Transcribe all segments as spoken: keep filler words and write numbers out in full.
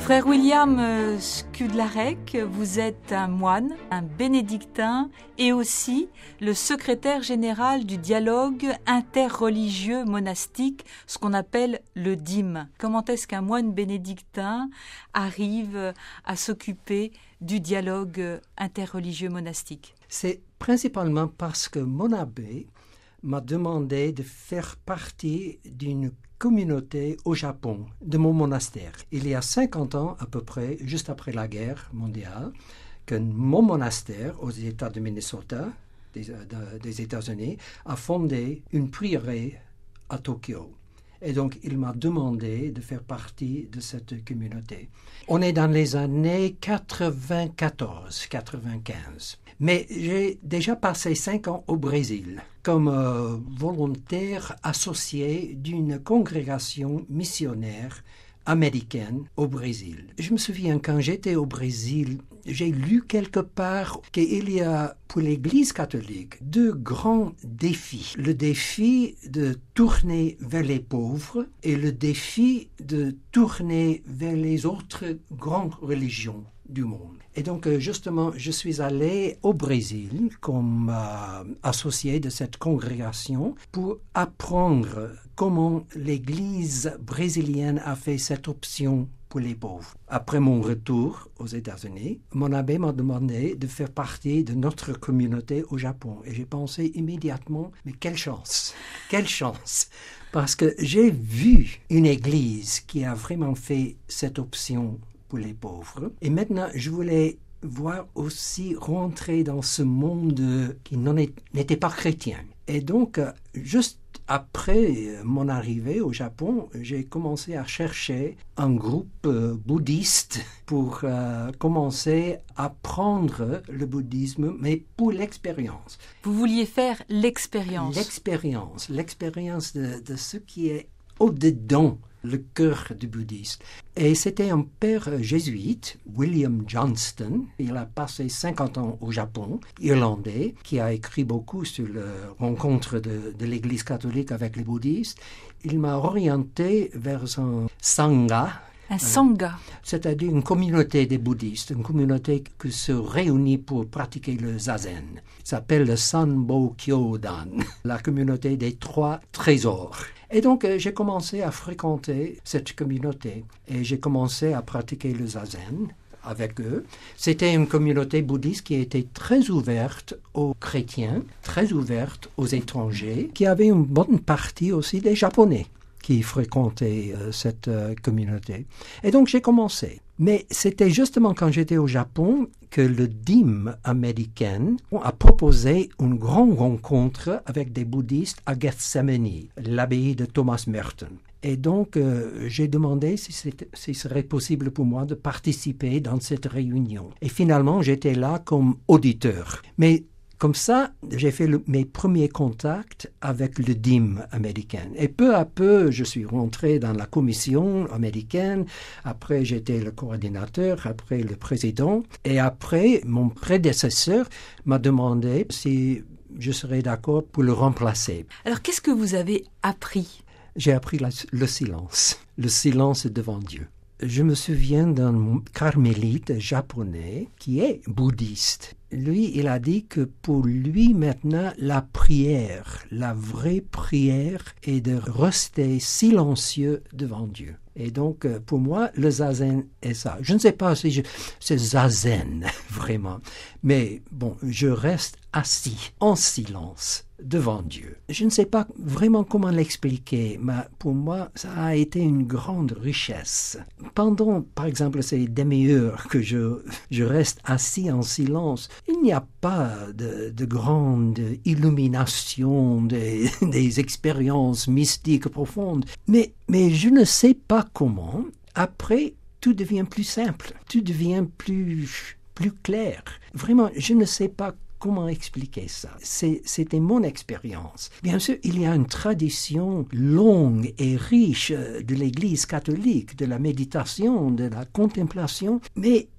Frère William euh, Skudlarek, vous êtes un moine, un bénédictin et aussi le secrétaire général du dialogue interreligieux monastique, ce qu'on appelle le D I M. Comment est-ce qu'un moine bénédictin arrive à s'occuper du dialogue interreligieux monastique? C'est principalement parce que mon abbé m'a demandé de faire partie d'une communauté au Japon, de mon monastère. Il y a cinquante ans à peu près, juste après la guerre mondiale, que mon monastère aux États de Minnesota, des, de, des États-Unis, a fondé une prieuré à Tokyo. Et donc, il m'a demandé de faire partie de cette communauté. On est dans les années quatre-vingt-quatorze quatre-vingt-quinze. Mais j'ai déjà passé cinq ans au Brésil comme euh, volontaire associé d'une congrégation missionnaire américaine au Brésil. Je me souviens, quand j'étais au Brésil, j'ai lu quelque part qu'il y a pour l'Église catholique deux grands défis. Le défi de tourner vers les pauvres et le défi de tourner vers les autres grandes religions du monde. Et donc, justement, je suis allé au Brésil comme euh, associé de cette congrégation pour apprendre comment l'Église brésilienne a fait cette option pour les pauvres. Après mon retour aux États-Unis, mon abbé m'a demandé de faire partie de notre communauté au Japon. Et j'ai pensé immédiatement, mais quelle chance, quelle chance! Parce que j'ai vu une Église qui a vraiment fait cette option pour les pauvres. Et maintenant, je voulais voir aussi rentrer dans ce monde qui n'en est, n'était pas chrétien. Et donc, juste après mon arrivée au Japon, j'ai commencé à chercher un groupe euh, bouddhiste pour euh, commencer à apprendre le bouddhisme, mais pour l'expérience. Vous vouliez faire l'expérience. L'expérience, l'expérience de, de ce qui est au-dedans le cœur du bouddhisme. Et c'était un père jésuite, William Johnston. Il a passé cinquante ans au Japon, irlandais, qui a écrit beaucoup sur la rencontre de, de l'Église catholique avec les bouddhistes. Il m'a orienté vers un sangha. Un sangha. Euh, c'est-à-dire une communauté des bouddhistes, une communauté qui se réunit pour pratiquer le zazen. Il s'appelle le Sanbo Kyodan, la communauté des trois trésors. Et donc, euh, j'ai commencé à fréquenter cette communauté et j'ai commencé à pratiquer le zazen avec eux. C'était une communauté bouddhiste qui était très ouverte aux chrétiens, très ouverte aux étrangers, qui avait une bonne partie aussi des Japonais qui fréquentaient euh, cette euh, communauté. Et donc, j'ai commencé. Mais c'était justement quand j'étais au Japon que le D I M américain a proposé une grande rencontre avec des bouddhistes à Gethsemane, l'abbaye de Thomas Merton. Et donc, euh, j'ai demandé si ce serait possible pour moi de participer dans cette réunion. Et finalement, j'étais là comme auditeur. Mais comme ça, j'ai fait le, mes premiers contacts avec le D I M américain. Et peu à peu, je suis rentré dans la commission américaine. Après, j'étais le coordinateur, après le président. Et après, mon prédécesseur m'a demandé si je serais d'accord pour le remplacer. Alors, qu'est-ce que vous avez appris? J'ai appris la, le silence, le silence devant Dieu. Je me souviens d'un carmélite japonais qui est bouddhiste. Lui, il a dit que pour lui maintenant, la prière, la vraie prière est de rester silencieux devant Dieu. Et donc, pour moi, le zazen est ça. Je ne sais pas si je, c'est zazen, vraiment. Mais bon, je reste assis, en silence, devant Dieu. Je ne sais pas vraiment comment l'expliquer, mais pour moi, ça a été une grande richesse. Pendant, par exemple, ces demi-heures que je, je reste assis en silence, il n'y a pas de, de grande illumination, des, des expériences mystiques profondes. Mais, mais je ne sais pas comment, après, tout devient plus simple, tout devient plus, plus clair. Vraiment, je ne sais pas comment expliquer ça. C'est, c'était mon expérience. Bien sûr, il y a une tradition longue et riche de l'Église catholique, de la méditation, de la contemplation, mais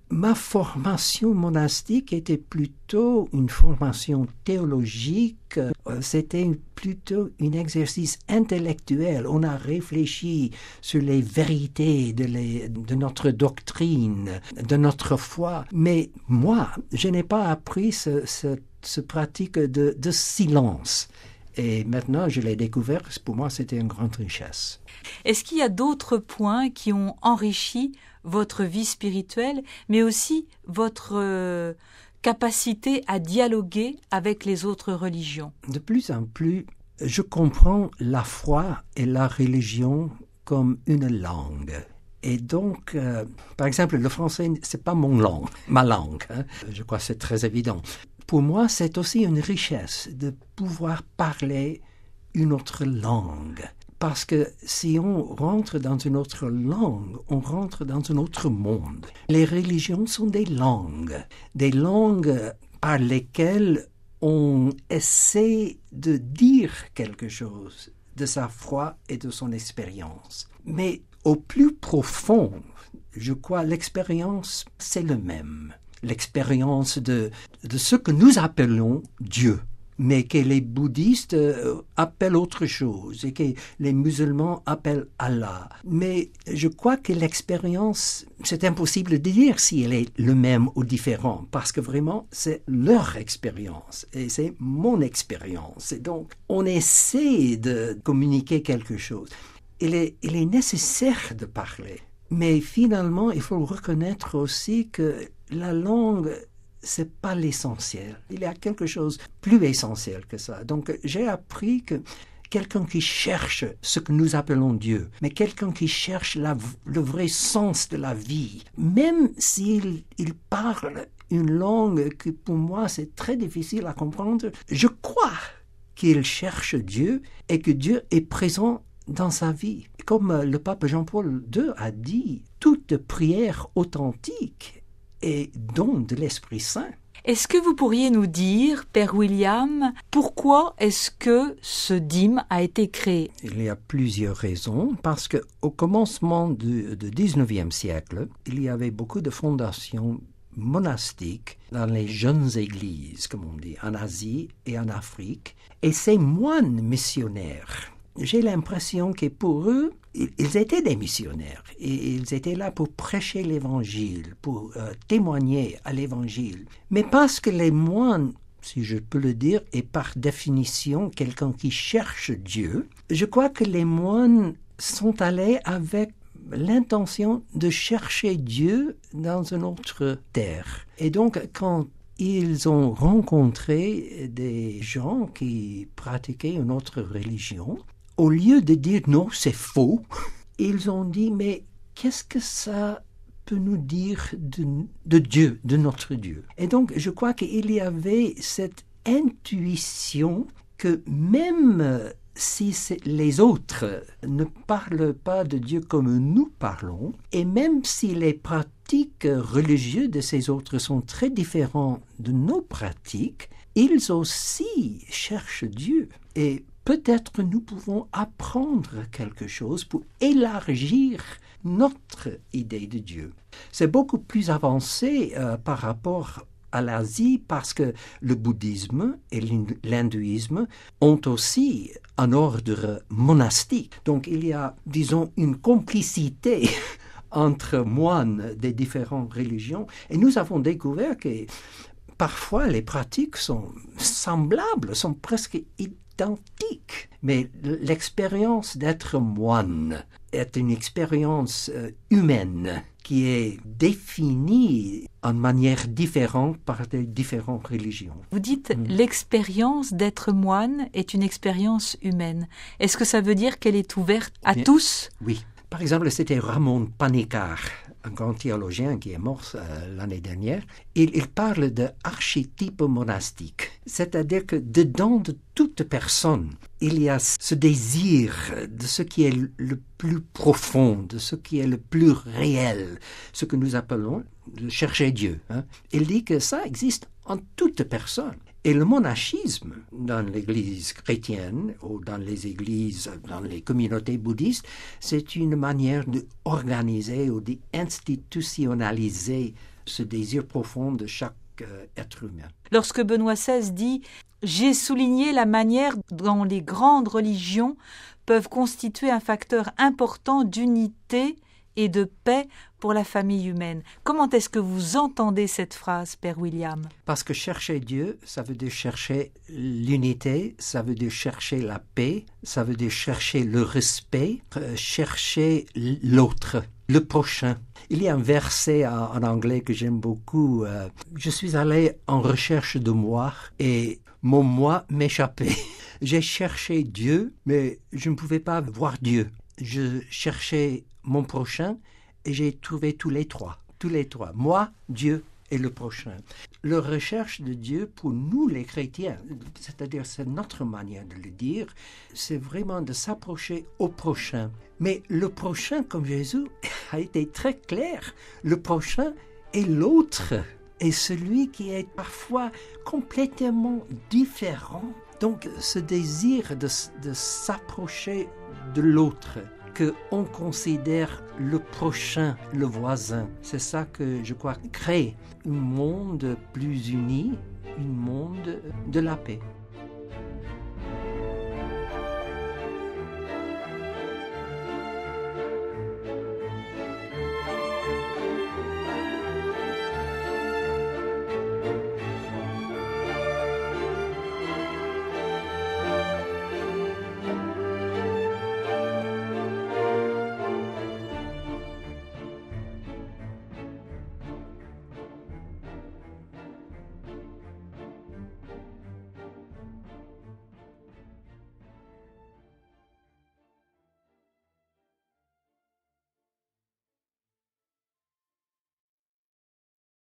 ma formation monastique était plutôt une formation théologique, c'était plutôt un exercice intellectuel. On a réfléchi sur les vérités de, les, de notre doctrine, de notre foi. Mais moi, je n'ai pas appris ce, ce, ce pratique de, de silence. Et maintenant, je l'ai découvert, pour moi, c'était une grande richesse. Est-ce qu'il y a d'autres points qui ont enrichi votre vie spirituelle, mais aussi votre euh, capacité à dialoguer avec les autres religions? De plus en plus, je comprends la foi et la religion comme une langue. Et donc, euh, par exemple, le français, c'est pas mon langue, ma langue. Hein. Je crois que c'est très évident. Pour moi, c'est aussi une richesse de pouvoir parler une autre langue. Parce que si on rentre dans une autre langue, on rentre dans un autre monde. Les religions sont des langues, des langues par lesquelles on essaie de dire quelque chose de sa foi et de son expérience. Mais au plus profond, je crois, l'expérience, c'est le même. L'expérience de, de ce que nous appelons Dieu, mais que les bouddhistes euh, appellent autre chose et que les musulmans appellent Allah. Mais je crois que l'expérience, c'est impossible de dire si elle est le même ou différent, parce que vraiment, c'est leur expérience et c'est mon expérience. Et donc, on essaie de communiquer quelque chose. Il est, il est nécessaire de parler, mais finalement, il faut reconnaître aussi que la langue, c'est pas l'essentiel. Il y a quelque chose de plus essentiel que ça. Donc, j'ai appris que quelqu'un qui cherche ce que nous appelons Dieu, mais quelqu'un qui cherche la, le vrai sens de la vie, même s'il il parle une langue que pour moi c'est très difficile à comprendre, je crois qu'il cherche Dieu et que Dieu est présent dans sa vie. Comme le pape Jean-Paul deux a dit, toute prière authentique est don de l'Esprit Saint. Est-ce que vous pourriez nous dire, Père William, pourquoi est-ce que ce dîme a été créé? Il y a plusieurs raisons, parce qu'au commencement du, du dix-neuvième siècle, il y avait beaucoup de fondations monastiques dans les jeunes églises, comme on dit, en Asie et en Afrique, et ces moines missionnaires, j'ai l'impression que pour eux, ils étaient des missionnaires et ils étaient là pour prêcher l'Évangile, pour euh, témoigner à l'Évangile. Mais parce que les moines, si je peux le dire, est par définition quelqu'un qui cherche Dieu, je crois que les moines sont allés avec l'intention de chercher Dieu dans une autre terre. Et donc, quand ils ont rencontré des gens qui pratiquaient une autre religion, au lieu de dire non, c'est faux, ils ont dit, mais qu'est-ce que ça peut nous dire de, de Dieu, de notre Dieu? Et donc, je crois qu'il y avait cette intuition que même si les autres ne parlent pas de Dieu comme nous parlons, et même si les pratiques religieuses de ces autres sont très différentes de nos pratiques, ils aussi cherchent Dieu. Et peut-être nous pouvons apprendre quelque chose pour élargir notre idée de Dieu. C'est beaucoup plus avancé euh, par rapport à l'Asie parce que le bouddhisme et l'hindouisme ont aussi un ordre monastique. Donc il y a, disons, une complicité entre moines des différentes religions. Et nous avons découvert que parfois les pratiques sont semblables, sont presque identiques. Mais l'expérience d'être moine est une expérience euh, humaine qui est définie en manière différente par les différentes religions. Vous dites mmh. l'expérience d'être moine est une expérience humaine. Est-ce que ça veut dire qu'elle est ouverte à Bien, tous? Oui. Par exemple, c'était Ramon Panikkar, un grand théologien qui est mort euh, l'année dernière. Il, il parle d'archétype monastique, c'est-à-dire que dedans de toute personne, il y a ce désir de ce qui est le plus profond, de ce qui est le plus réel, ce que nous appelons le chercher Dieu. Hein. Il dit que ça existe en toute personne. Et le monachisme, dans l'Église chrétienne ou dans les églises, dans les communautés bouddhistes, c'est une manière d'organiser ou d'institutionnaliser ce désir profond de chaque euh, être humain. Lorsque Benoît seize dit « J'ai souligné la manière dont les grandes religions peuvent constituer un facteur important d'unité et de paix pour la famille humaine ». Comment est-ce que vous entendez cette phrase, Père William? Parce que chercher Dieu, ça veut dire chercher l'unité, ça veut dire chercher la paix, ça veut dire chercher le respect, euh, chercher l'autre, le prochain. Il y a un verset en, en anglais que j'aime beaucoup. Euh, je suis allé en recherche de moi et mon moi m'échappait. J'ai cherché Dieu, mais je ne pouvais pas voir Dieu. Je cherchais mon prochain et j'ai trouvé tous les trois. Tous les trois. Moi, Dieu et le prochain. La recherche de Dieu pour nous les chrétiens, c'est-à-dire c'est notre manière de le dire, c'est vraiment de s'approcher au prochain. Mais le prochain, comme Jésus a été très clair, le prochain est l'autre, est celui qui est parfois complètement différent. Donc ce désir de, de s'approcher de l'autre, qu'on considère le prochain, le voisin. C'est ça que je crois crée un monde plus uni, un monde de la paix.